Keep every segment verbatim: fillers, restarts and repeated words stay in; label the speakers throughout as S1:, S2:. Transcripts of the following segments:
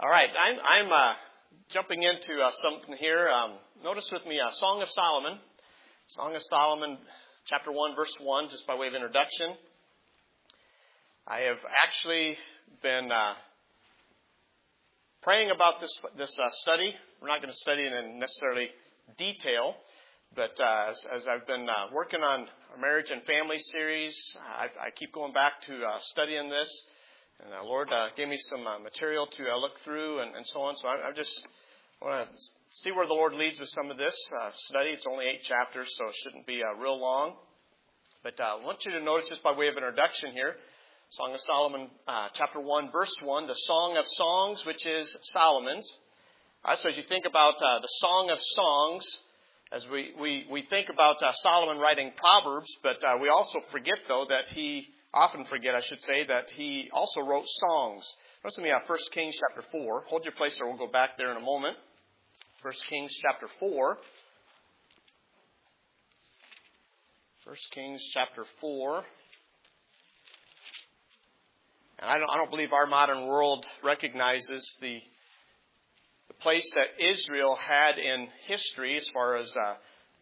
S1: All right, I'm, I'm uh, jumping into uh, something here. Um, notice with me uh, Song of Solomon. Song of Solomon, chapter one, verse one, just by way of introduction. I have actually been uh, praying about this this uh, study. We're not going to study it in necessarily detail, but uh, as, as I've been uh, working on our marriage and family series, I, I keep going back to uh, studying this. And uh, Lord uh, gave me some uh, material to uh, look through and, and so on. So I, I just want to see where the Lord leads with some of this uh, study. It's only eight chapters, so it shouldn't be uh, real long. But uh, I want you to notice just by way of introduction here, Song of Solomon, uh, chapter one, verse one, the Song of Songs, which is Solomon's. All right, so as you think about uh, the Song of Songs, as we, we, we think about uh, Solomon writing Proverbs, but uh, we also forget, though, that he... often forget, I should say, that he also wrote songs. Notice with me, uh, First Kings chapter four. Hold your place there. We'll go back there in a moment. First Kings chapter four. First Kings chapter four. And I don't, I don't believe our modern world recognizes the, the place that Israel had in history as far as uh,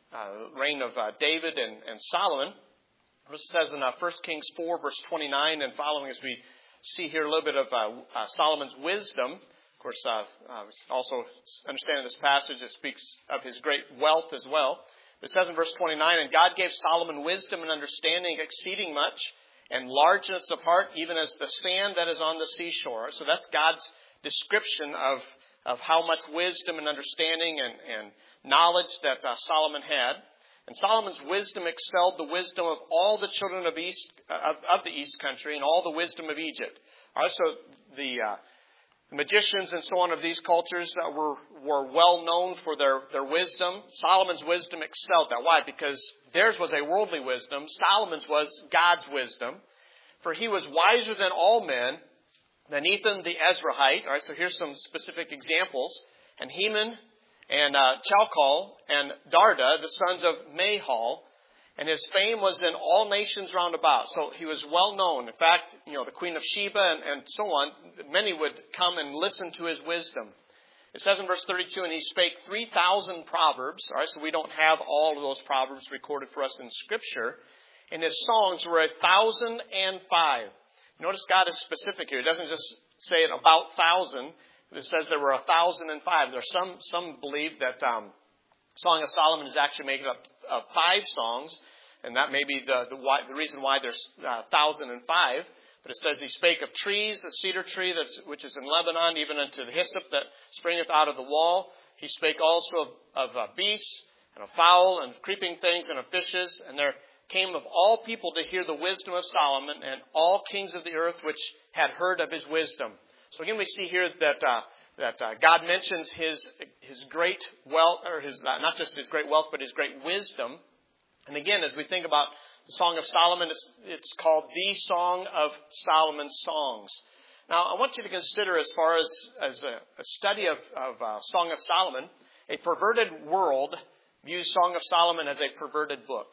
S1: uh, reign of uh, David and, and Solomon. It says in uh, First Kings four, verse twenty-nine and following, as we see here a little bit of uh, uh, Solomon's wisdom. Of course, uh, uh, also understanding this passage, it speaks of his great wealth as well. It says in verse twenty-nine, and God gave Solomon wisdom and understanding exceeding much, and largeness of heart, even as the sand that is on the seashore. So that's God's description of, of how much wisdom and understanding and, and knowledge that uh, Solomon had. And Solomon's wisdom excelled the wisdom of all the children of east of, of the East Country and all the wisdom of Egypt. Also, the, uh, the magicians and so on of these cultures uh, were were well known for their, their wisdom. Solomon's wisdom excelled that. Why? Because theirs was a worldly wisdom. Solomon's was God's wisdom. For he was wiser than all men, than Ethan the Ezrahite. All right, so here's some specific examples. And Heman, and uh, Chalcol and Darda, the sons of Mahal, and his fame was in all nations round about. So he was well known. In fact, you know, the Queen of Sheba and, and so on, many would come and listen to his wisdom. It says in verse thirty-two, and he spake three thousand proverbs. All right, so we don't have all of those proverbs recorded for us in Scripture. And his songs were a thousand and five. Notice God is specific here. He doesn't just say it about thousand. It says there were a thousand and five. There's some some believe that um, Song of Solomon is actually made up of five songs, and that may be the the, why, the reason why there's uh, thousand and five. But it says he spake of trees, the cedar tree that's, which is in Lebanon, even unto the hyssop that springeth out of the wall. He spake also of, of uh, beasts and of fowl and creeping things and of fishes. And there came of all people to hear the wisdom of Solomon, and all kings of the earth which had heard of his wisdom. So again, we see here that uh, that uh, God mentions his his great wealth, or his uh, not just his great wealth, but his great wisdom. And again, as we think about the Song of Solomon, it's, it's called the Song of Solomon's Songs. Now, I want you to consider, as far as as a, a study of, of uh, Song of Solomon, a perverted world views Song of Solomon as a perverted book.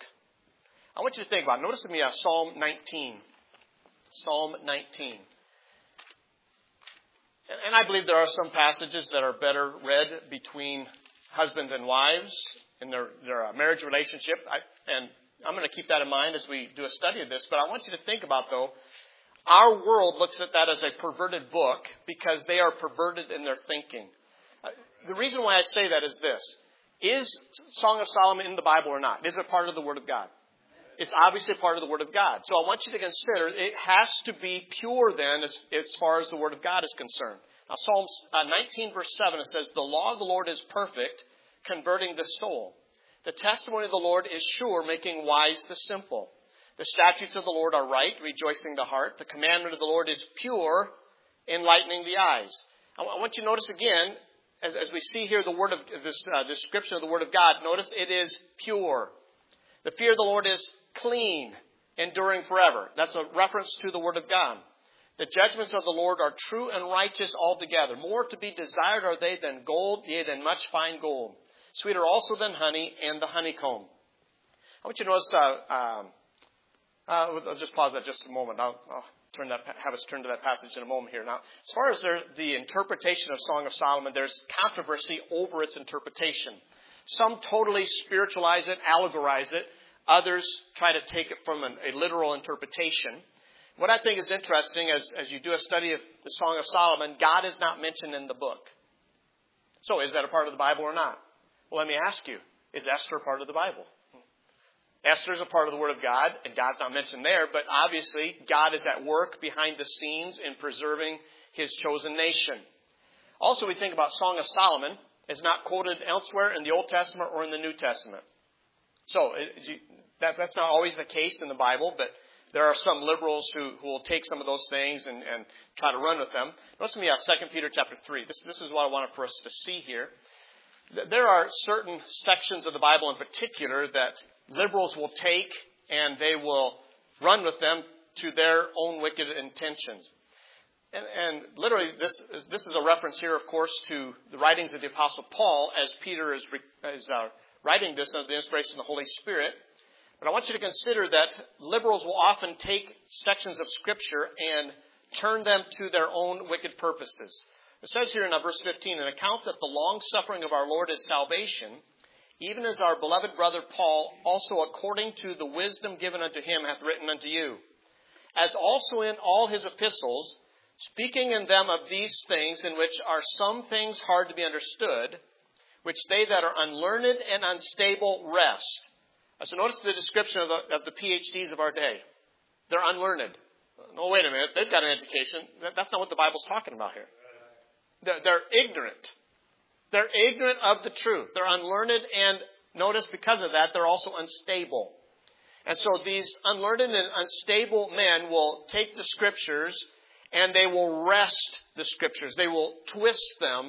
S1: I want you to think about it. Notice with me uh, Psalm nineteen. Psalm nineteen. And I believe there are some passages that are better read between husbands and wives in their, their marriage relationship. I, and I'm going to keep that in mind as we do a study of this. But I want you to think about, though, our world looks at that as a perverted book because they are perverted in their thinking. Uh, the reason why I say that is this. Is Song of Solomon in the Bible or not? Is it part of the Word of God? It's obviously part of the Word of God. So I want you to consider it has to be pure then as, as far as the Word of God is concerned. Now Psalm nineteen verse seven, it says, the law of the Lord is perfect, converting the soul. The testimony of the Lord is sure, making wise the simple. The statutes of the Lord are right, rejoicing the heart. The commandment of the Lord is pure, enlightening the eyes. I want you to notice again, as, as we see here the word of this uh, description of the Word of God, notice it is pure. The fear of the Lord is clean, enduring forever. That's a reference to the Word of God. The judgments of the Lord are true and righteous altogether. More to be desired are they than gold, yea, than much fine gold. Sweeter also than honey and the honeycomb. I want you to notice, uh, um, uh, I'll just pause that just a moment. I'll, I'll turn that, have us turn to that passage in a moment here. Now, as far as there, the interpretation of Song of Solomon, there's controversy over its interpretation. Some totally spiritualize it, allegorize it. Others try to take it from an, a literal interpretation. What I think is interesting, as, as you do a study of the Song of Solomon, God is not mentioned in the book. So, is that a part of the Bible or not? Well, let me ask you, is Esther a part of the Bible? Esther is a part of the Word of God, and God's not mentioned there, but obviously God is at work behind the scenes in preserving His chosen nation. Also, we think about Song of Solomon. It's not quoted elsewhere in the Old Testament or in the New Testament. So, that, that's not always the case in the Bible, but there are some liberals who, who will take some of those things and, and try to run with them. Notice with me, uh, Second Peter chapter three. This, this is what I wanted for us to see here. There are certain sections of the Bible in particular that liberals will take and they will run with them to their own wicked intentions. And, and literally, this is, this is a reference here, of course, to the writings of the Apostle Paul, as Peter is, is uh, writing this under the inspiration of the Holy Spirit. But I want you to consider that liberals will often take sections of Scripture and turn them to their own wicked purposes. It says here in verse fifteen, an account that the long-suffering of our Lord is salvation, even as our beloved brother Paul, also according to the wisdom given unto him, hath written unto you. As also in all his epistles, speaking in them of these things, in which are some things hard to be understood, which they that are unlearned and unstable wrest. So notice the description of the, of the P H Ds of our day. They're unlearned. No, wait a minute. They've got an education. That's not what the Bible's talking about here. They're, they're ignorant. They're ignorant of the truth. They're unlearned, and notice because of that, they're also unstable. And so these unlearned and unstable men will take the Scriptures and they will wrest the Scriptures. They will twist them,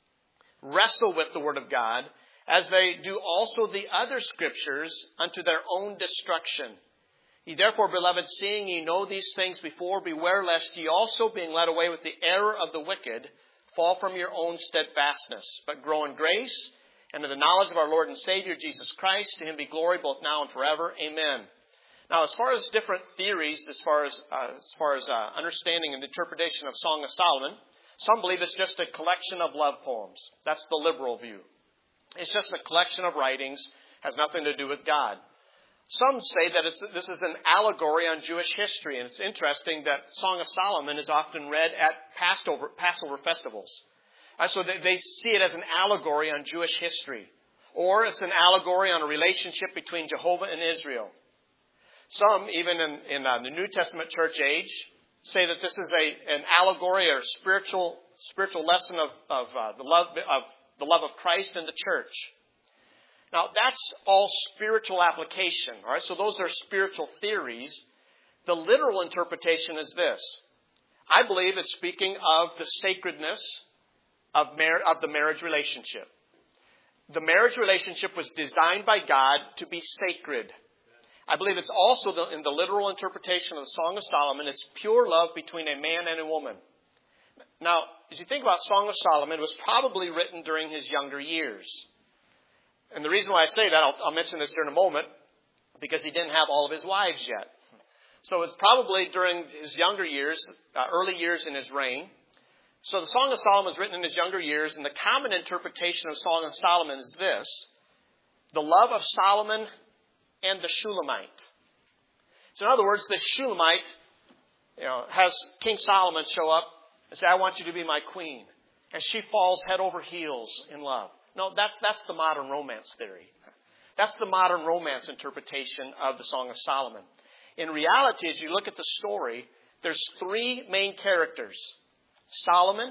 S1: wrestle with the Word of God, as they do also the other Scriptures unto their own destruction. Ye therefore, beloved, seeing ye know these things before, beware lest ye also, being led away with the error of the wicked, fall from your own steadfastness, but grow in grace and in the knowledge of our Lord and Savior, Jesus Christ. To Him be glory both now and forever. Amen. Now, as far as different theories, as far as uh, as far as uh, understanding and interpretation of Song of Solomon, some believe it's just a collection of love poems. That's the liberal view. It's just a collection of writings, has nothing to do with God. Some say that it's, this is an allegory on Jewish history, and it's interesting that Song of Solomon is often read at Passover, Passover festivals. Uh, so they, they see it as an allegory on Jewish history, or it's an allegory on a relationship between Jehovah and Israel. Some, even in, in uh, the New Testament church age, say that this is a an allegory or spiritual spiritual lesson of, of uh, the love of the love of Christ and the church. Now, that's all spiritual application, all right? So those are spiritual theories. The literal interpretation is this. I believe it's speaking of the sacredness of, mar- of the marriage relationship. The marriage relationship was designed by God to be sacred. I believe it's also the, in the literal interpretation of the Song of Solomon, it's pure love between a man and a woman. Now, as you think about Song of Solomon, it was probably written during his younger years. And the reason why I say that, I'll, I'll mention this here in a moment, because he didn't have all of his wives yet. So it was probably during his younger years, uh, early years in his reign. So the Song of Solomon was written in his younger years, and the common interpretation of Song of Solomon is this: the love of Solomon and the Shulamite. So in other words, the Shulamite, you know, has King Solomon show up and say, I want you to be my queen. And she falls head over heels in love. No, that's that's the modern romance theory. That's the modern romance interpretation of the Song of Solomon. In reality, as you look at the story, there's three main characters: Solomon,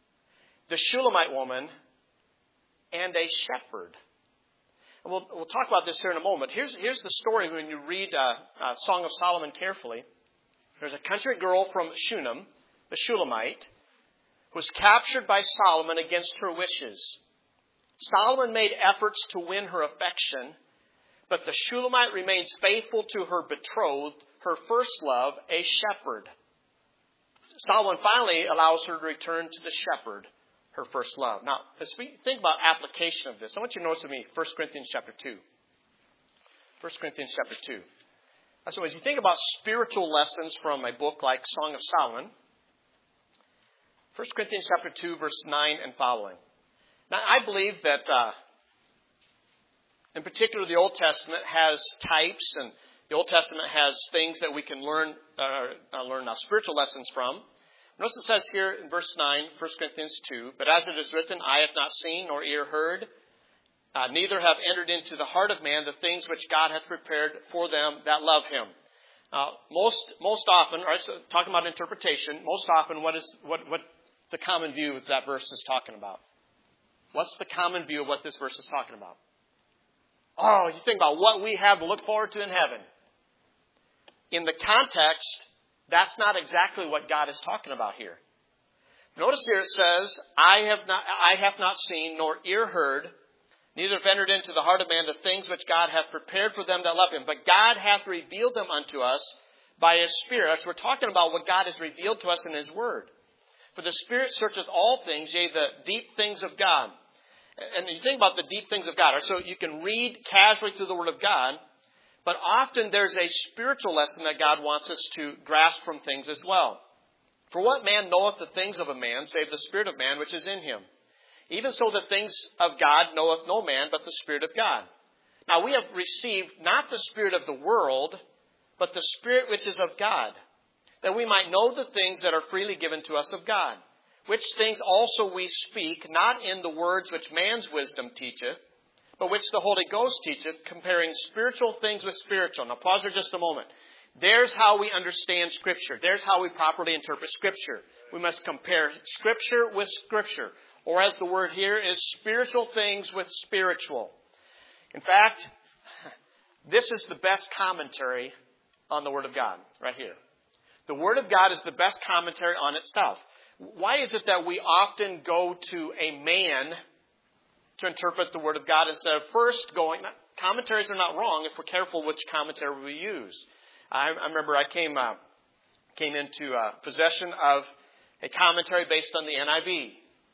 S1: the Shulamite woman, and a shepherd. And we'll, we'll talk about this here in a moment. Here's, here's the story when you read uh, uh, Song of Solomon carefully. There's a country girl from Shunem, the Shulamite, who was captured by Solomon against her wishes. Solomon made efforts to win her affection, but the Shulamite remains faithful to her betrothed, her first love, a shepherd. Solomon finally allows her to return to the shepherd, her first love. Now, as we think about application of this, I want you to notice with me First Corinthians chapter two. First Corinthians chapter two. So as you think about spiritual lessons from a book like Song of Solomon, First Corinthians chapter two, verse nine and following. Now, I believe that, uh, in particular, the Old Testament has types, and the Old Testament has things that we can learn uh, learn uh, spiritual lessons from. Notice it says here in verse nine, First Corinthians two, but as it is written, eye hath not seen, nor ear heard, uh, neither have entered into the heart of man the things which God hath prepared for them that love him. Uh, most most often, all right, so talking about interpretation, most often, what is what what the common view of that verse is talking about? What's the common view of what this verse is talking about? Oh, you think about what we have to look forward to in heaven. In the context, that's not exactly what God is talking about here. Notice here it says, I have not, I have not seen, nor ear heard, neither have entered into the heart of man the things which God hath prepared for them that love him. But God hath revealed them unto us by his Spirit. So we're talking about what God has revealed to us in his word. For the Spirit searcheth all things, yea, the deep things of God. And you think about the deep things of God. Right? So you can read casually through the Word of God, but often there's a spiritual lesson that God wants us to grasp from things as well. For what man knoweth the things of a man, save the Spirit of man which is in him? Even so the things of God knoweth no man, but the Spirit of God. Now we have received not the spirit of the world, but the Spirit which is of God, that we might know the things that are freely given to us of God. Which things also we speak, not in the words which man's wisdom teacheth, but which the Holy Ghost teacheth, comparing spiritual things with spiritual. Now pause there just a moment. There's how we understand Scripture. There's how we properly interpret Scripture. We must compare Scripture with Scripture. Or as the word here is, spiritual things with spiritual. In fact, this is the best commentary on the Word of God, right here. The Word of God is the best commentary on itself. Why is it that we often go to a man to interpret the Word of God instead of first going... Commentaries are not wrong if we're careful which commentary we use. I, I remember I came uh, came into uh, possession of a commentary based on the N I V.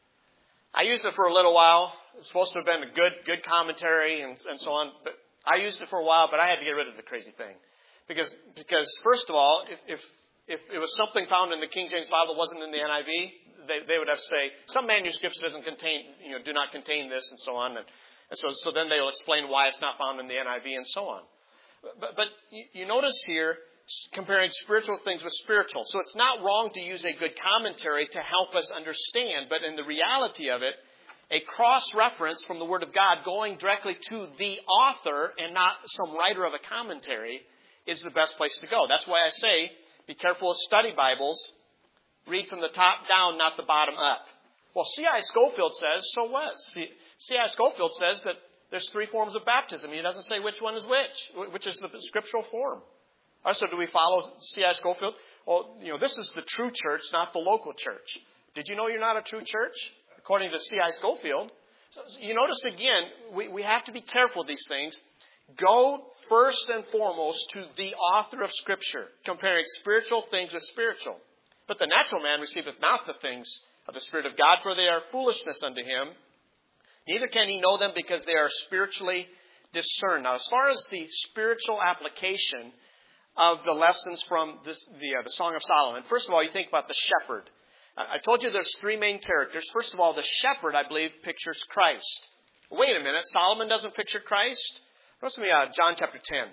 S1: I used it for a little while. It was supposed to have been a good good commentary and, and so on. But I used it for a while, but I had to get rid of the crazy thing. Because, because first of all, if... if If it was something found in the King James Bible that wasn't in the N I V, they, they would have to say, some manuscripts doesn't contain, you know, do not contain this and so on. And, and so, so then they will explain why it's not found in the N I V and so on. But, but you, you notice here, comparing spiritual things with spiritual. So it's not wrong to use a good commentary to help us understand, but in the reality of it, a cross-reference from the Word of God going directly to the author and not some writer of a commentary is the best place to go. That's why I say, be careful of study Bibles. Read from the top down, not the bottom up. Well, C I Scofield says, so what? C I Scofield says that there's three forms of baptism. He doesn't say which one is which, which is the scriptural form. All right, so do we follow C I Scofield? Well, you know, this is the true church, not the local church. Did you know you're not a true church? According to C I Scofield. So you notice again, we, we have to be careful of these things. Go first and foremost to the author of Scripture, comparing spiritual things with spiritual. But the natural man receiveth not the things of the Spirit of God, for they are foolishness unto him. Neither can he know them, because they are spiritually discerned. Now, as far as the spiritual application of the lessons from this, the, uh, the Song of Solomon, first of all, you think about the shepherd. I told you there's three main characters. First of all, the shepherd, I believe, pictures Christ. Wait a minute, Solomon doesn't picture Christ? Notice with me uh, John chapter ten.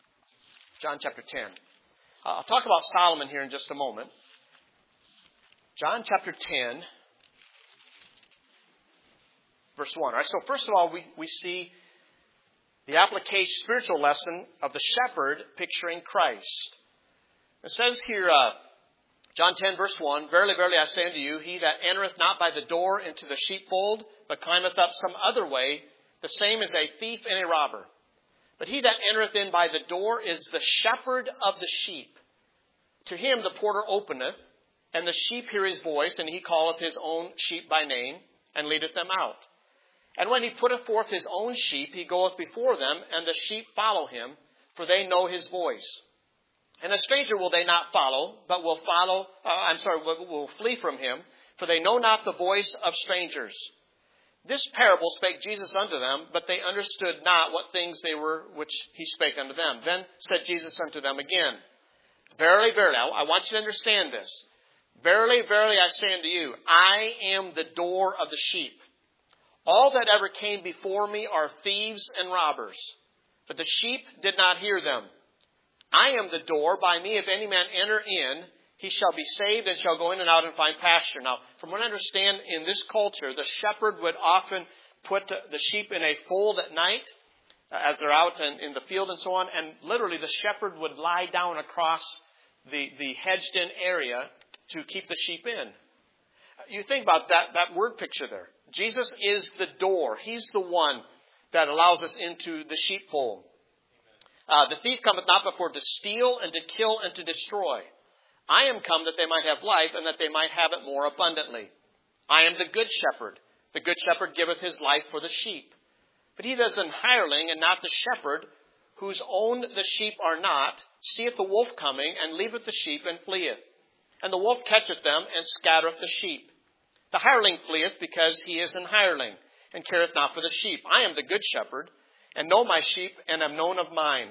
S1: John chapter ten. Uh, I'll talk about Solomon here in just a moment. John chapter ten, verse one. All right, so first of all, we, we see the application, spiritual lesson of the shepherd picturing Christ. It says here, uh, John ten, verse one, Verily, verily, I say unto you, he that entereth not by the door into the sheepfold, but climbeth up some other way, the same is a thief and a robber. But he that entereth in by the door is the shepherd of the sheep. To him the porter openeth, and the sheep hear his voice, and he calleth his own sheep by name, and leadeth them out. And when he putteth forth his own sheep, he goeth before them, and the sheep follow him, for they know his voice. And a stranger will they not follow, but will follow, uh, I'm sorry, will, will flee from him, for they know not the voice of strangers. This parable spake Jesus unto them, but they understood not what things they were which he spake unto them. Then said Jesus unto them again, Verily, verily, I want you to understand this. Verily, verily, I say unto you, I am the door of the sheep. All that ever came before me are thieves and robbers, but the sheep did not hear them. I am the door. By me, if any man enter in, he shall be saved and shall go in and out and find pasture. Now, from what I understand, in this culture, the shepherd would often put the sheep in a fold at night as they're out in, in the field and so on. And literally, the shepherd would lie down across the, the hedged-in area to keep the sheep in. You think about that, that word picture there. Jesus is the door. He's the one that allows us into the sheepfold. Uh, the thief cometh not but for to steal and to kill and to destroy. I am come that they might have life, and that they might have it more abundantly. I am the good shepherd. The good shepherd giveth his life for the sheep. But he that is an hireling, and not the shepherd, whose own the sheep are not, seeth the wolf coming, and leaveth the sheep, and fleeth. And the wolf catcheth them, and scattereth the sheep. The hireling fleeth, because he is an hireling, and careth not for the sheep. I am the good shepherd, and know my sheep, and am known of mine.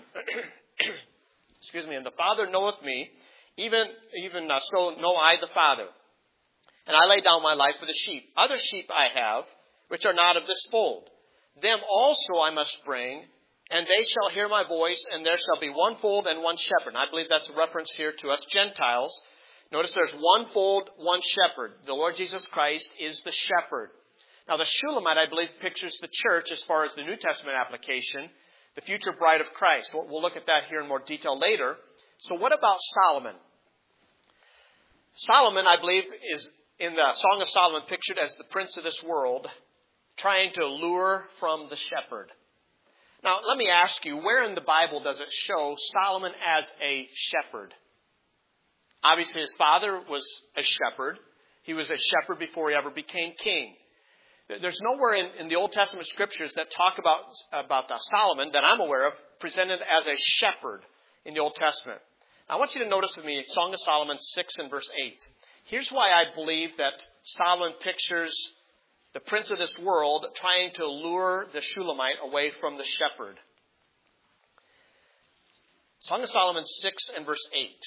S1: Excuse me. And the Father knoweth me, Even even uh, so know I the Father. And I lay down my life for the sheep. Other sheep I have, which are not of this fold. Them also I must bring, and they shall hear my voice, and there shall be one fold and one shepherd. And I believe that's a reference here to us Gentiles. Notice there's one fold, one shepherd. The Lord Jesus Christ is the shepherd. Now the Shulamite, I believe, pictures the church as far as the New Testament application, the future bride of Christ. We'll, we'll look at that here in more detail later. So what about Solomon? Solomon, I believe, is in the Song of Solomon pictured as the prince of this world, trying to lure from the shepherd. Now, let me ask you, where in the Bible does it show Solomon as a shepherd? Obviously, his father was a shepherd. He was a shepherd before he ever became king. There's nowhere in, in the Old Testament scriptures that talk about, about uh, Solomon that I'm aware of presented as a shepherd in the Old Testament. I want you to notice with me Song of Solomon six and verse eight. Here's why I believe that Solomon pictures the prince of this world trying to lure the Shulamite away from the shepherd. Song of Solomon six and verse eight.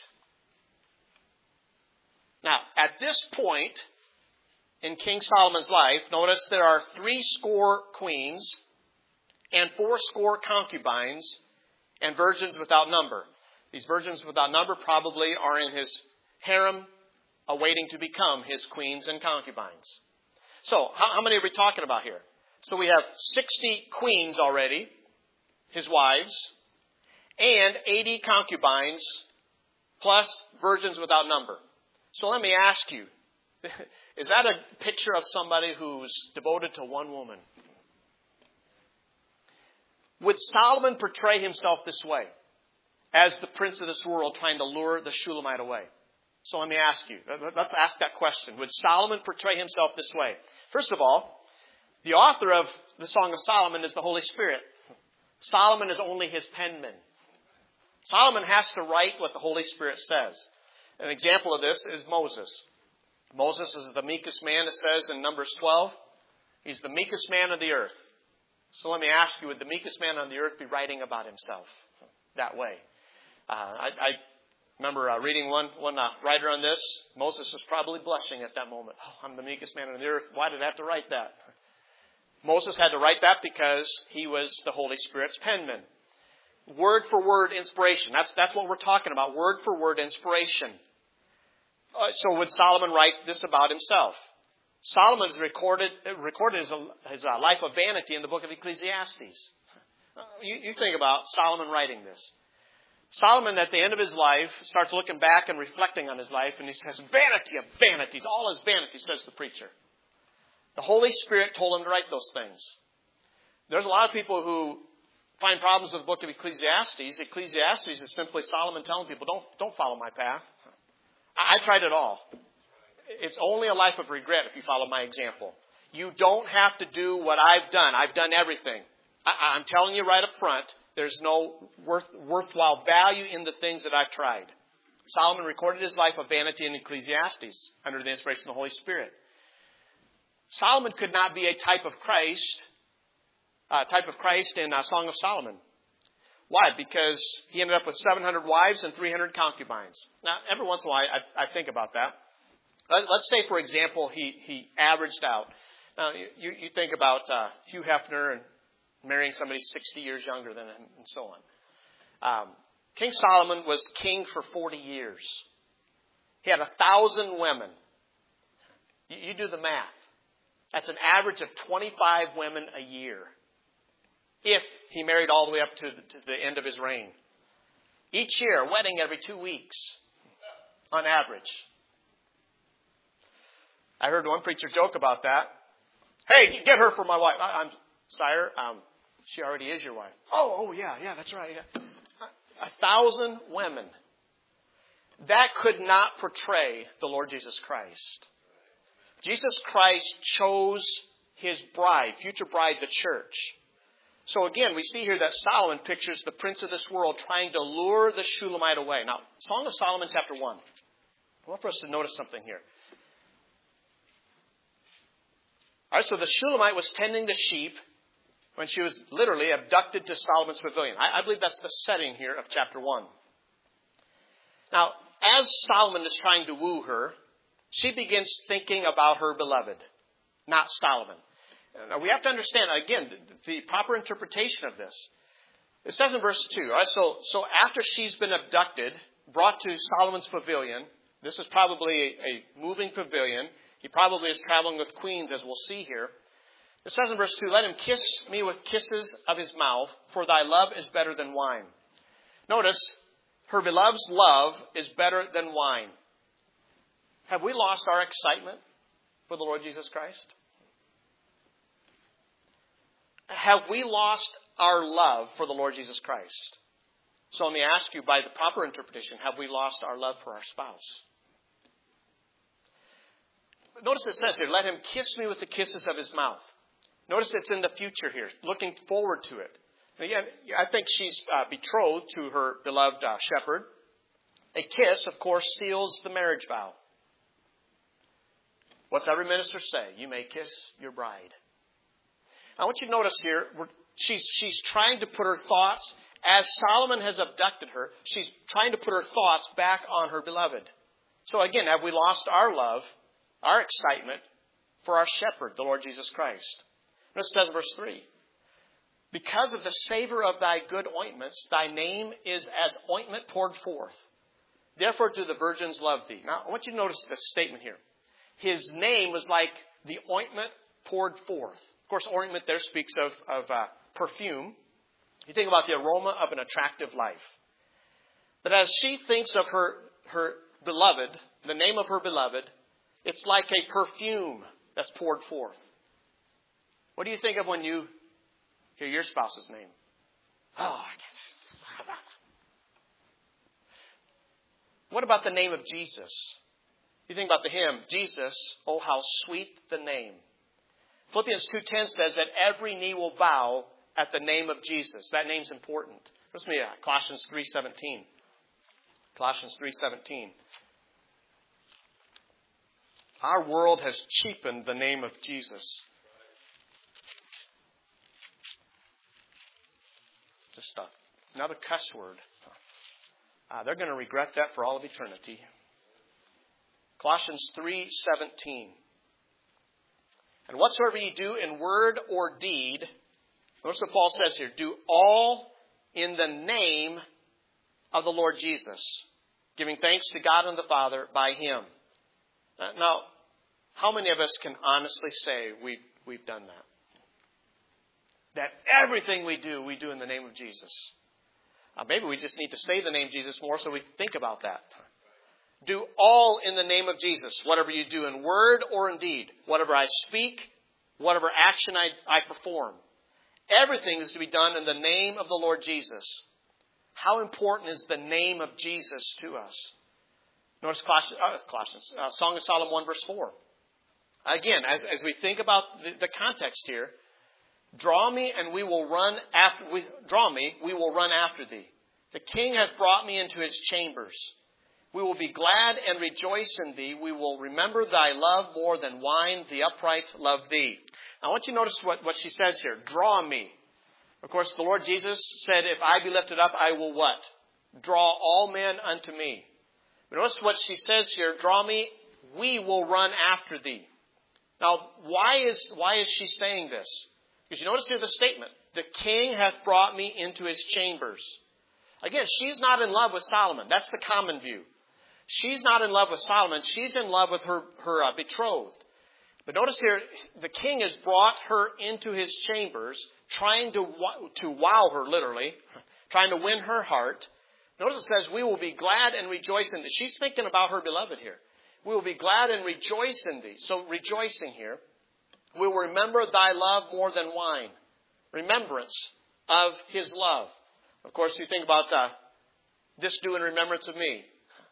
S1: Now, at this point in King Solomon's life, notice there are three score queens and four score concubines and virgins without number. These virgins without number probably are in his harem awaiting to become his queens and concubines. So, how, how many are we talking about here? So we have sixty queens already, his wives, and eighty concubines, plus virgins without number. So let me ask you, is that a picture of somebody who's devoted to one woman? Would Solomon portray himself this way, as the prince of this world trying to lure the Shulamite away? So let me ask you, let's ask that question. Would Solomon portray himself this way? First of all, the author of the Song of Solomon is the Holy Spirit. Solomon is only his penman. Solomon has to write what the Holy Spirit says. An example of this is Moses. Moses is the meekest man, it says in Numbers twelve. He's the meekest man of the earth. So let me ask you, would the meekest man on the earth be writing about himself that way? Uh, I, I remember uh, reading one, one uh, writer on this. Moses was probably blushing at that moment. Oh, I'm the meekest man on the earth. Why did I have to write that? Moses had to write that because he was the Holy Spirit's penman. Word for word inspiration. That's, that's what we're talking about. Word for word inspiration. Uh, so would Solomon write this about himself? Solomon has recorded, recorded his, his uh, life of vanity in the book of Ecclesiastes. Uh, you, you think about Solomon writing this. Solomon, at the end of his life, starts looking back and reflecting on his life, and he says, vanity of vanities. All is vanity, says the preacher. The Holy Spirit told him to write those things. There's a lot of people who find problems with the book of Ecclesiastes. Ecclesiastes is simply Solomon telling people, don't, don't follow my path. I, I tried it all. It's only a life of regret if you follow my example. You don't have to do what I've done. I've done everything. I, I'm telling you right up front, there's no worth, worthwhile value in the things that I've tried. Solomon recorded his life of vanity in Ecclesiastes under the inspiration of the Holy Spirit. Solomon could not be a type of Christ, uh, type of Christ in uh, Song of Solomon. Why? Because he ended up with seven hundred wives and three hundred concubines. Now, every once in a while, I, I think about that. Let's say, for example, he, he averaged out. Now, you, you think about uh, Hugh Hefner and marrying somebody sixty years younger than him and so on. Um, King Solomon was king for forty years. He had a thousand women. You, you do the math. That's an average of twenty-five women a year. If he married all the way up to the, to the end of his reign. Each year, a wedding every two weeks, on average. I heard one preacher joke about that. Hey, get her for my wife. I, I'm, sire, um, she already is your wife. Oh, oh yeah, yeah, that's right. Yeah. A thousand women. That could not portray the Lord Jesus Christ. Jesus Christ chose his bride, future bride, the church. So again, we see here that Solomon pictures the prince of this world trying to lure the Shulamite away. Now, Song of Solomon chapter one. I want for us to notice something here. All right, so the Shulamite was tending the sheep when she was literally abducted to Solomon's pavilion. I, I believe that's the setting here of chapter one. Now, as Solomon is trying to woo her, she begins thinking about her beloved, not Solomon. Now, we have to understand, again, the, the proper interpretation of this. It says in verse two, all right, so, so after she's been abducted, brought to Solomon's pavilion, this is probably a, a moving pavilion. He probably is traveling with queens, as we'll see here. It says in verse two, let him kiss me with kisses of his mouth, for thy love is better than wine. Notice, her beloved's love is better than wine. Have we lost our excitement for the Lord Jesus Christ? Have we lost our love for the Lord Jesus Christ? So let me ask you, by the proper interpretation, have we lost our love for our spouse? Notice it says here, let him kiss me with the kisses of his mouth. Notice it's in the future here, looking forward to it. And again, I think she's uh, betrothed to her beloved uh, shepherd. A kiss, of course, seals the marriage vow. What's every minister say? You may kiss your bride. I want you to notice here, we're, she's, she's trying to put her thoughts, as Solomon has abducted her, she's trying to put her thoughts back on her beloved. So again, have we lost our love, our excitement for our shepherd, the Lord Jesus Christ? And it says in verse three, because of the savor of thy good ointments, thy name is as ointment poured forth. Therefore do the virgins love thee. Now, I want you to notice this statement here. His name was like the ointment poured forth. Of course, ointment there speaks of, of uh, perfume. You think about the aroma of an attractive life. But as she thinks of her, her beloved, the name of her beloved, it's like a perfume that's poured forth. What do you think of when you hear your spouse's name? Oh, I can't. What about the name of Jesus? You think about the hymn, Jesus, oh how sweet the name. Philippians two ten says that every knee will bow at the name of Jesus. That name's important. Listen to me, Colossians three seventeen. Colossians three seventeen. Our world has cheapened the name of Jesus. Just uh, another cuss word. Uh, they're going to regret that for all of eternity. Colossians three seventeen. And whatsoever ye do in word or deed, notice what Paul says here, do all in the name of the Lord Jesus, giving thanks to God and the Father by Him. Now, how many of us can honestly say we've, we've done that? That everything we do, we do in the name of Jesus. Uh, maybe we just need to say the name Jesus more so we think about that. Do all in the name of Jesus, whatever you do in word or in deed, whatever I speak, whatever action I, I perform. Everything is to be done in the name of the Lord Jesus. How important is the name of Jesus to us? Notice Colossians, uh, Colossians uh, Song of Solomon one verse four. Again, as, as we think about the, the context here, draw me and we will run after, we, draw me, we will run after thee. The king hath brought me into his chambers. We will be glad and rejoice in thee. We will remember thy love more than wine. The upright love thee. Now, I want you to notice what, what she says here. Draw me. Of course, the Lord Jesus said, if I be lifted up, I will what? Draw all men unto me. But notice what she says here. Draw me, we will run after thee. Now, why is, why is she saying this? Because you notice here the statement. The king hath brought me into his chambers. Again, she's not in love with Solomon. That's the common view. She's not in love with Solomon. She's in love with her, her uh, betrothed. But notice here, the king has brought her into his chambers, trying to, to wow her, literally, trying to win her heart. Notice it says, we will be glad and rejoice in thee. She's thinking about her beloved here. We will be glad and rejoice in thee. So rejoicing here. We will remember thy love more than wine. Remembrance of his love. Of course, you think about uh, this do in remembrance of me.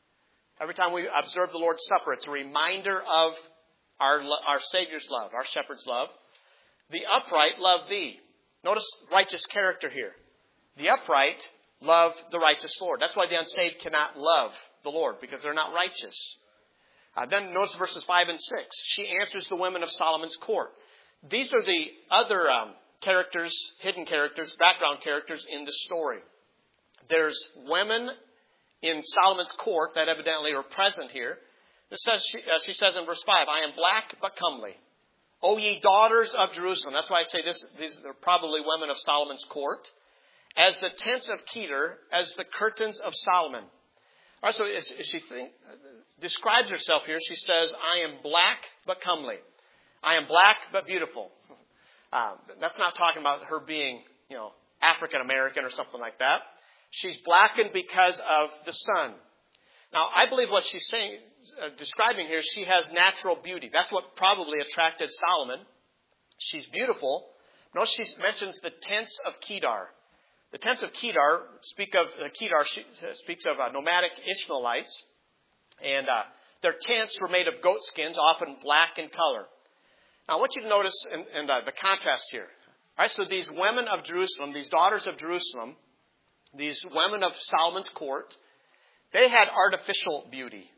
S1: Every time we observe the Lord's Supper, it's a reminder of our, our Savior's love, our shepherd's love. The upright love thee. Notice righteous character here. The upright love the righteous Lord. That's why the unsaved cannot love the Lord, because they're not righteous. Uh, then notice verses five and six. She answers the women of Solomon's court. These are the other um, characters, hidden characters, background characters in the story. There's women in Solomon's court that evidently are present here. It says, she, uh, she says in verse five, I am black but comely. O ye daughters of Jerusalem. That's why I say this, these are probably women of Solomon's court. As the tents of Kedar, as the curtains of Solomon. All right, so as, as she think, uh, describes herself here, she says, I am black but comely. I am black but beautiful. Uh, that's not talking about her being, you know, African American or something like that. She's blackened because of the sun. Now, I believe what she's saying, uh, describing here, she has natural beauty. That's what probably attracted Solomon. She's beautiful. Notice she mentions the tents of Kedar. The tents of Kedar speak of uh, Kedar she, uh, speaks of uh, nomadic Ishmaelites, and uh, their tents were made of goat skins, often black in color. Now, I want you to notice in, in the, the contrast here. All right, so these women of Jerusalem, these daughters of Jerusalem, these women of Solomon's court, they had artificial beauty.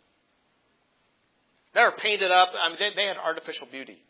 S1: They were painted up. I mean, they, they had artificial beauty.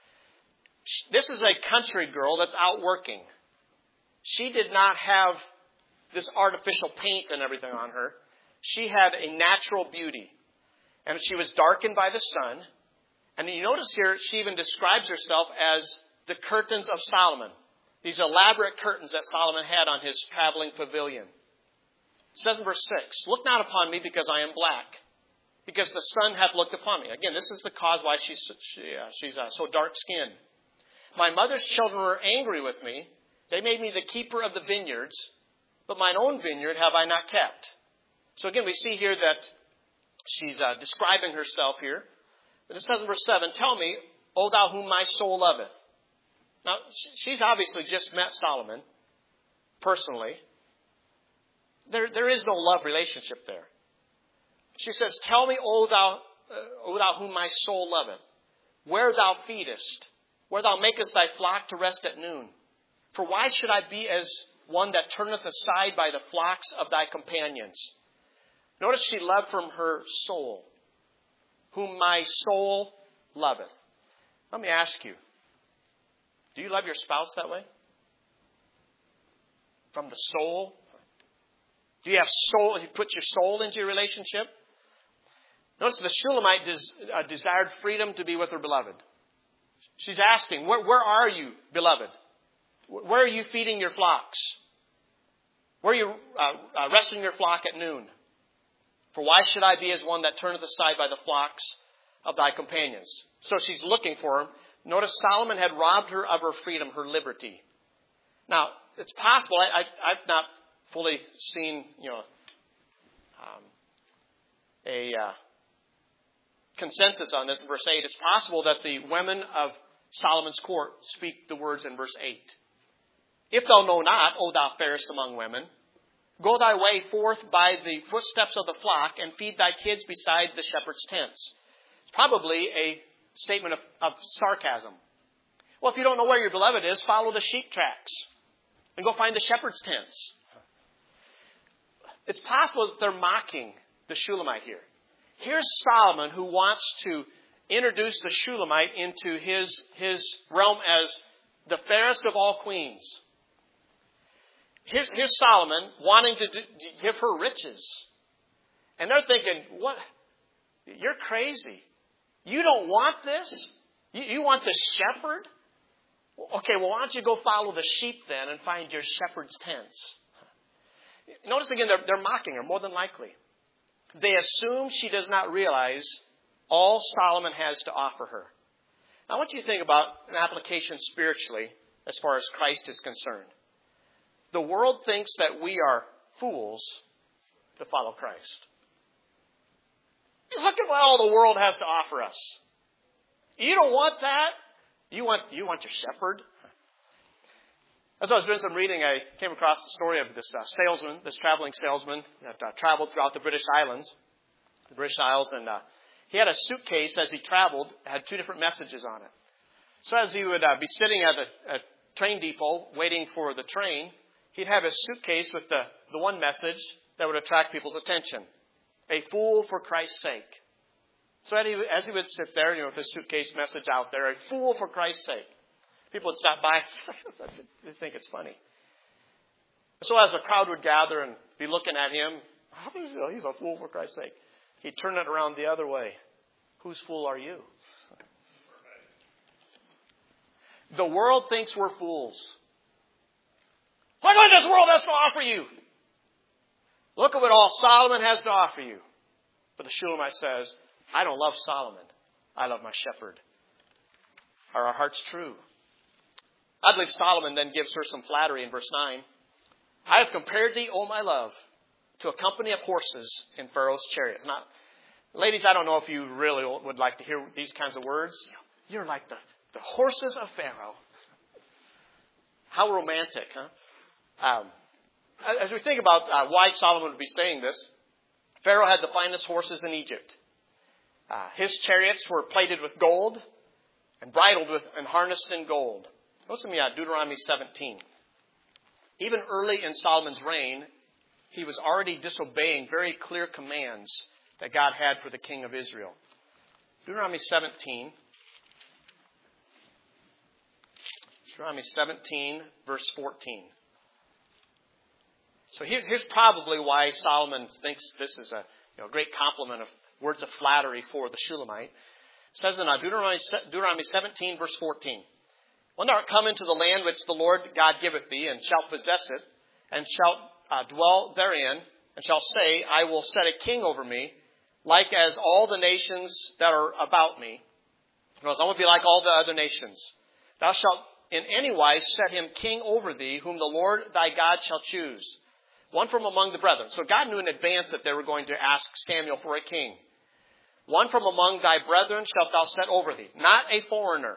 S1: This is a country girl that's out working. She did not have this artificial paint and everything on her. She had a natural beauty. And she was darkened by the sun. And you notice here, she even describes herself as the curtains of Solomon. These elaborate curtains that Solomon had on his traveling pavilion. It says in verse six, look not upon me because I am black, because the sun hath looked upon me. Again, this is the cause why she's, she, uh, she's uh, so dark-skinned. My mother's children were angry with me. They made me the keeper of the vineyards, but mine own vineyard have I not kept. So again, we see here that she's uh, describing herself here. But it says in verse seven, tell me, O thou whom my soul loveth. Now, she's obviously just met Solomon personally. There, there is no love relationship there. She says, tell me, O thou, uh, O thou whom my soul loveth, where thou feedest, where thou makest thy flock to rest at noon. For why should I be as one that turneth aside by the flocks of thy companions? Notice she loved from her soul, whom my soul loveth. Let me ask you, do you love your spouse that way? From the soul? Do you have soul? You put your soul into your relationship? Notice the Shulamite des, uh, desired freedom to be with her beloved. She's asking, where, where are you, beloved? Where are you feeding your flocks? Where are you uh, uh, resting your flock at noon? For why should I be as one that turneth aside by the flocks of thy companions? So she's looking for him. Notice Solomon had robbed her of her freedom, her liberty. Now, it's possible, I, I, I've not fully seen, you know, um, a uh, consensus on this in verse eight. It's possible that the women of Solomon's court speak the words in verse eight. If thou know not, O thou fairest among women, go thy way forth by the footsteps of the flock and feed thy kids beside the shepherd's tents. It's probably a statement of, of sarcasm. Well, if you don't know where your beloved is, follow the sheep tracks and go find the shepherd's tents. It's possible that they're mocking the Shulamite here. Here's Solomon who wants to introduce the Shulamite into his, his realm as the fairest of all queens. Here's, here's Solomon wanting to, do, to give her riches. And they're thinking, what? You're crazy. You don't want this? You, you want the shepherd? Okay, well, why don't you go follow the sheep then and find your shepherd's tents? Notice again, they're, they're mocking her, more than likely. They assume she does not realize all Solomon has to offer her. Now, I want you to think about an application spiritually as far as Christ is concerned. The world thinks that we are fools to follow Christ. Look at what all the world has to offer us. You don't want that? You want, you want your shepherd? As I was doing some reading, I came across the story of this uh, salesman, this traveling salesman that uh, traveled throughout the British Islands, the British Isles, and uh, he had a suitcase as he traveled, had two different messages on it. So as he would uh, be sitting at a, a train depot waiting for the train, he'd have his suitcase with the, the one message that would attract people's attention. A fool for Christ's sake. So as he, as he would sit there, you know, with his suitcase message out there, a fool for Christ's sake. People would stop by and think it's funny. So as a crowd would gather and be looking at him, he's a fool for Christ's sake. He'd turn it around the other way. Whose fool are you? The world thinks we're fools. Look what this world has to offer you. Look at what all Solomon has to offer you. But the Shulamite says, I don't love Solomon. I love my shepherd. Are our hearts true? I believe Solomon then gives her some flattery in verse nine. I have compared thee, O my love, to a company of horses in Pharaoh's chariots. Now, ladies, I don't know if you really would like to hear these kinds of words. You're like the, the horses of Pharaoh. How romantic, huh? Um, as we think about uh, why Solomon would be saying this, Pharaoh had the finest horses in Egypt. Uh, his chariots were plated with gold and bridled with and harnessed in gold. Listen to me, uh, Deuteronomy seventeen. Even early in Solomon's reign, he was already disobeying very clear commands that God had for the king of Israel. Deuteronomy seventeen. Deuteronomy seventeen, verse fourteen. So here's, here's probably why Solomon thinks this is a you know, great compliment of words of flattery for the Shulamite. It says in uh, Deuteronomy, Deuteronomy seventeen, verse fourteen. When thou art come into the land which the Lord God giveth thee, and shalt possess it, and shalt uh, dwell therein, and shalt say, I will set a king over me, like as all the nations that are about me. Because I want to be like all the other nations. Thou shalt in any wise set him king over thee, whom the Lord thy God shall choose. One from among the brethren. So God knew in advance that they were going to ask Samuel for a king. One from among thy brethren shalt thou set over thee, not a foreigner.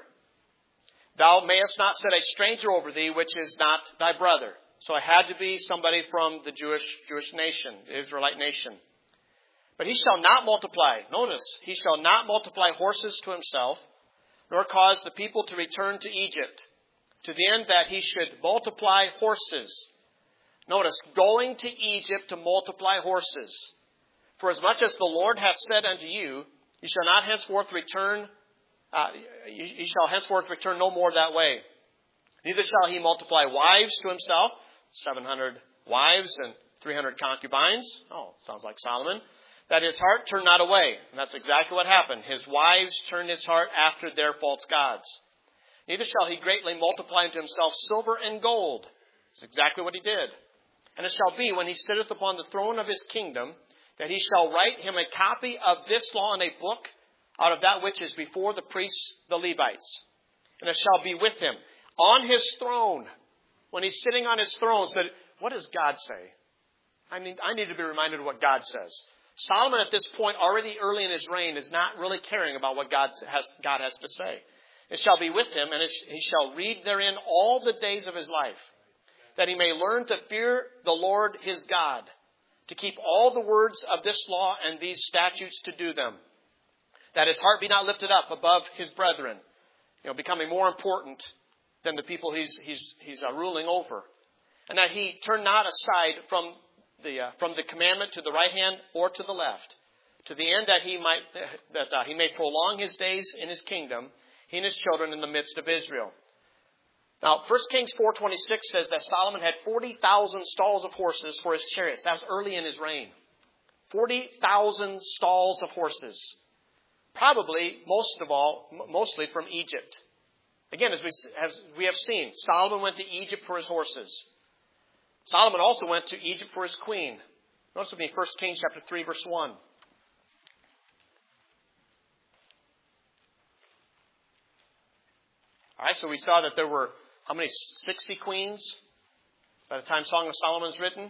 S1: Thou mayest not set a stranger over thee, which is not thy brother. So it had to be somebody from the Jewish Jewish nation, the Israelite nation. But he shall not multiply. Notice, he shall not multiply horses to himself, nor cause the people to return to Egypt, to the end that he should multiply horses. Notice, going to Egypt to multiply horses. For as much as the Lord hath said unto you, you shall not henceforth return Uh, you, you shall henceforth return no more that way. Neither shall he multiply wives to himself, seven hundred wives and three hundred concubines. Oh, sounds like Solomon. That his heart turn not away. And that's exactly what happened. His wives turned his heart after their false gods. Neither shall he greatly multiply unto himself silver and gold. That's exactly what he did. And it shall be, when he sitteth upon the throne of his kingdom, that he shall write him a copy of this law in a book, out of that which is before the priests, the Levites. And it shall be with him on his throne. When he's sitting on his throne, said, what does God say? I need, I need to be reminded of what God says. Solomon at this point, already early in his reign, is not really caring about what God has, God has to say. It shall be with him, and it, he shall read therein all the days of his life, that he may learn to fear the Lord his God, to keep all the words of this law and these statutes to do them. That his heart be not lifted up above his brethren, you know, becoming more important than the people he's he's he's uh, ruling over, and that he turn not aside from the uh, from the commandment to the right hand or to the left, to the end that he might that uh, he may prolong his days in his kingdom, he and his children in the midst of Israel. Now, First Kings four twenty-six says that Solomon had forty thousand stalls of horses for his chariots. That was early in his reign. forty thousand stalls of horses. Probably, most of all, mostly from Egypt. Again, as we, as we have seen, Solomon went to Egypt for his horses. Solomon also went to Egypt for his queen. Notice with me First Kings chapter three, verse one. All right, so we saw that there were, how many, sixty queens by the time Song of Solomon is written?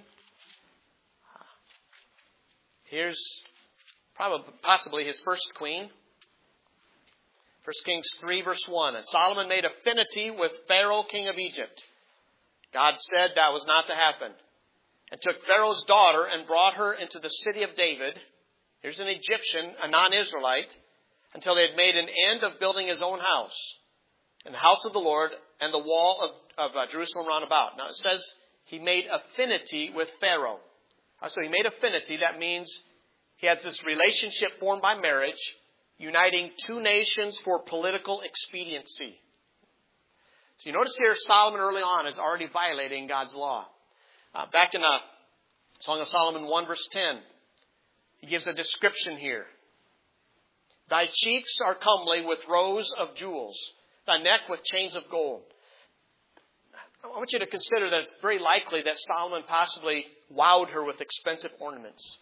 S1: Here's probably, possibly his first queen. First Kings three, verse one. And Solomon made affinity with Pharaoh, king of Egypt. God said that was not to happen. And took Pharaoh's daughter and brought her into the city of David. Here's an Egyptian, a non-Israelite, until they had made an end of building his own house, and the house of the Lord, and the wall of, of uh, Jerusalem round about. Now it says he made affinity with Pharaoh. So he made affinity. That means he had this relationship formed by marriage, uniting two nations for political expediency. So you notice here Solomon early on is already violating God's law. Uh, back in uh, Song of Solomon one verse ten, he gives a description here. Thy cheeks are comely with rows of jewels, thy neck with chains of gold. I want you to consider that it's very likely that Solomon possibly wowed her with expensive ornaments.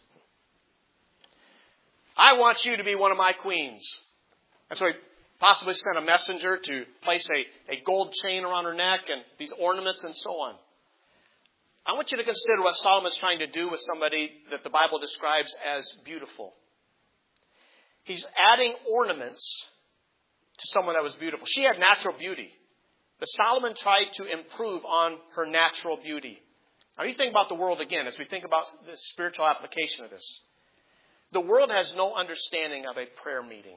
S1: I want you to be one of my queens. And so he possibly sent a messenger to place a, a gold chain around her neck and these ornaments and so on. I want you to consider what Solomon's trying to do with somebody that the Bible describes as beautiful. He's adding ornaments to someone that was beautiful. She had natural beauty. But Solomon tried to improve on her natural beauty. Now you think about the world again as we think about the spiritual application of this. The world has no understanding of a prayer meeting.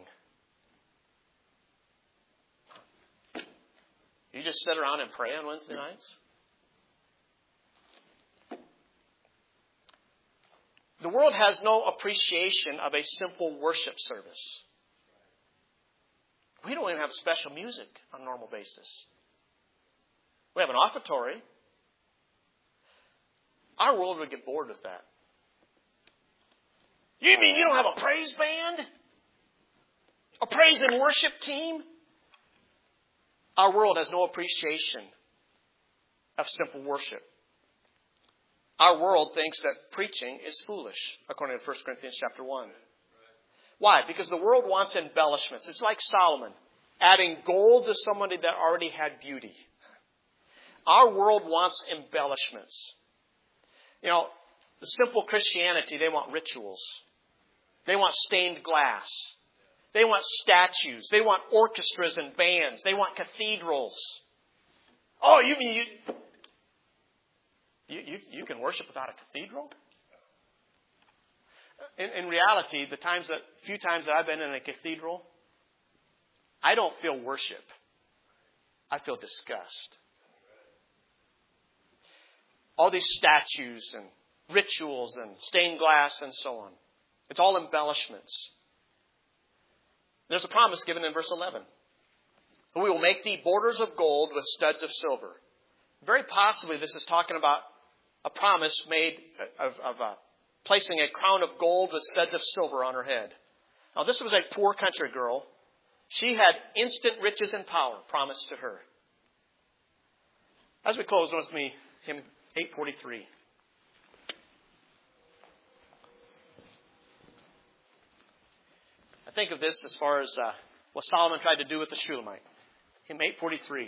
S1: You just sit around and pray on Wednesday nights? The world has no appreciation of a simple worship service. We don't even have special music on a normal basis. We have an offertory. Our world would get bored with that. You mean you don't have a praise band? A praise and worship team? Our world has no appreciation of simple worship. Our world thinks that preaching is foolish, according to First Corinthians chapter one. Why? Because the world wants embellishments. It's like Solomon, adding gold to somebody that already had beauty. Our world wants embellishments. You know, the simple Christianity, they want rituals. They want stained glass. They want statues. They want orchestras and bands. They want cathedrals. Oh, you mean you, you, you, you can worship without a cathedral? In, in reality, the times that, few times that I've been in a cathedral, I don't feel worship. I feel disgust. All these statues and rituals and stained glass and so on. It's all embellishments. There's a promise given in verse eleven. We will make thee borders of gold with studs of silver. Very possibly this is talking about a promise made of, of uh, placing a crown of gold with studs of silver on her head. Now this was a poor country girl. She had instant riches and power promised to her. As we close, notice with me hymn eight forty-three. I think of this as far as uh, what Solomon tried to do with the Shulamite. Hymn eight forty-three.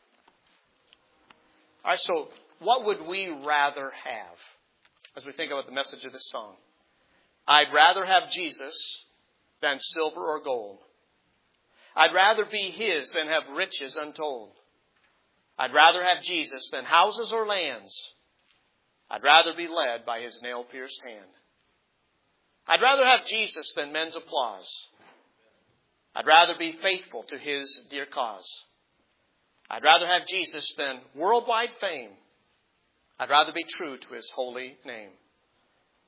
S1: All right, so what would we rather have as we think about the message of this song? I'd rather have Jesus than silver or gold. I'd rather be His than have riches untold. I'd rather have Jesus than houses or lands. I'd rather be led by His nail-pierced hand. I'd rather have Jesus than men's applause. I'd rather be faithful to His dear cause. I'd rather have Jesus than worldwide fame. I'd rather be true to His holy name.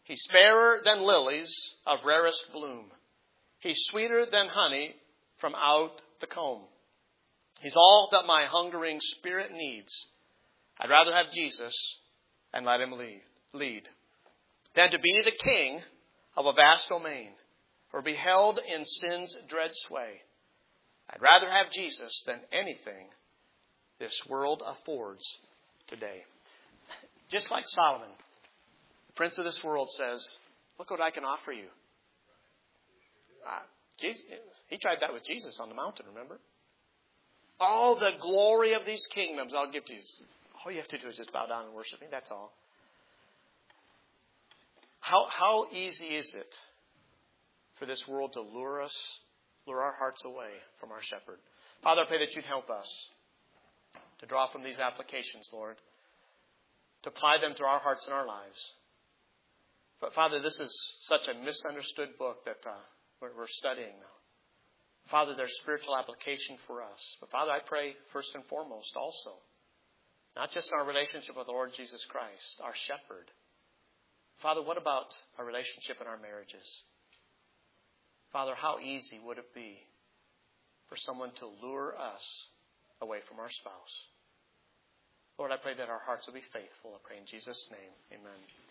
S1: He's fairer than lilies of rarest bloom. He's sweeter than honey from out the comb. He's all that my hungering spirit needs. I'd rather have Jesus and let him lead, lead than to be the king of a vast domain or be held in sin's dread sway. I'd rather have Jesus than anything this world affords today. Just like Solomon, the prince of this world says, look what I can offer you. Uh, Jesus, he tried that with Jesus on the mountain, remember? All the glory of these kingdoms I'll give to you. All you have to do is just bow down and worship me. That's all. How, how easy is it for this world to lure us, lure our hearts away from our shepherd? Father, I pray that you'd help us to draw from these applications, Lord, to apply them to our hearts and our lives. But Father, this is such a misunderstood book that uh, we're, we're studying now. Father, there's spiritual application for us. But Father, I pray first and foremost also, not just our relationship with the Lord Jesus Christ, our shepherd. Father, what about our relationship in our marriages? Father, how easy would it be for someone to lure us away from our spouse? Lord, I pray that our hearts will be faithful. I pray in Jesus' name. Amen.